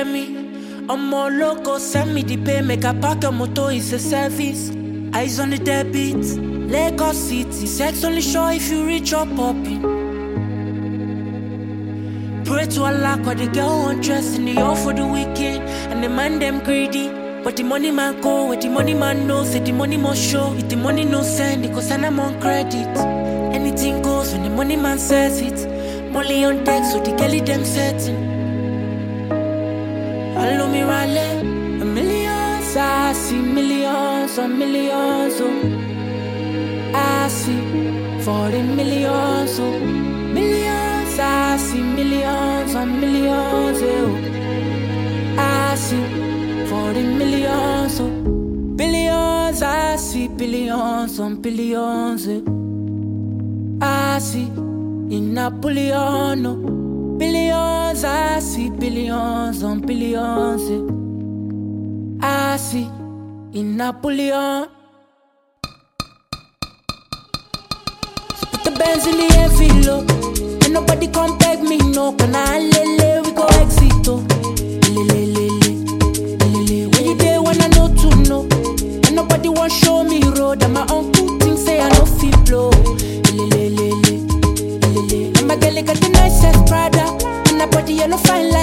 hear me? I'm more loco, send me the pay, make a pack your motor, it's a service. Eyes on the debit, Lagos City, sex only show if you reach your popping. Pray to Allah, cause the girl undressed in the all for the weekend. And the man them greedy, but the money man go, where the money man knows, say the money must show. If the money no send, it cause I'm on credit. Anything goes when the money man says it. Molly on deck, so the girlie them setting. Follow me rally, a millions, I see millions on millions, oh. I see 40 millions, oh. Millions, I see millions on millions, oh. I see 40 millions, oh. Billions, I see billions on billions, oh. I see in Napoleon, oh. Billions, I see billions on billions, eh. I see in Napoleon. So put the bands in the heavy low. And nobody come beg me, no. Can I lele, we go exit, oh. Lele, lele, lele. When you there, when I know to know. And nobody want show me road. And my uncle thinks say I no feel blow. Lele, lele, lele. And my girl got the nicest Prada. And her body yellow fine like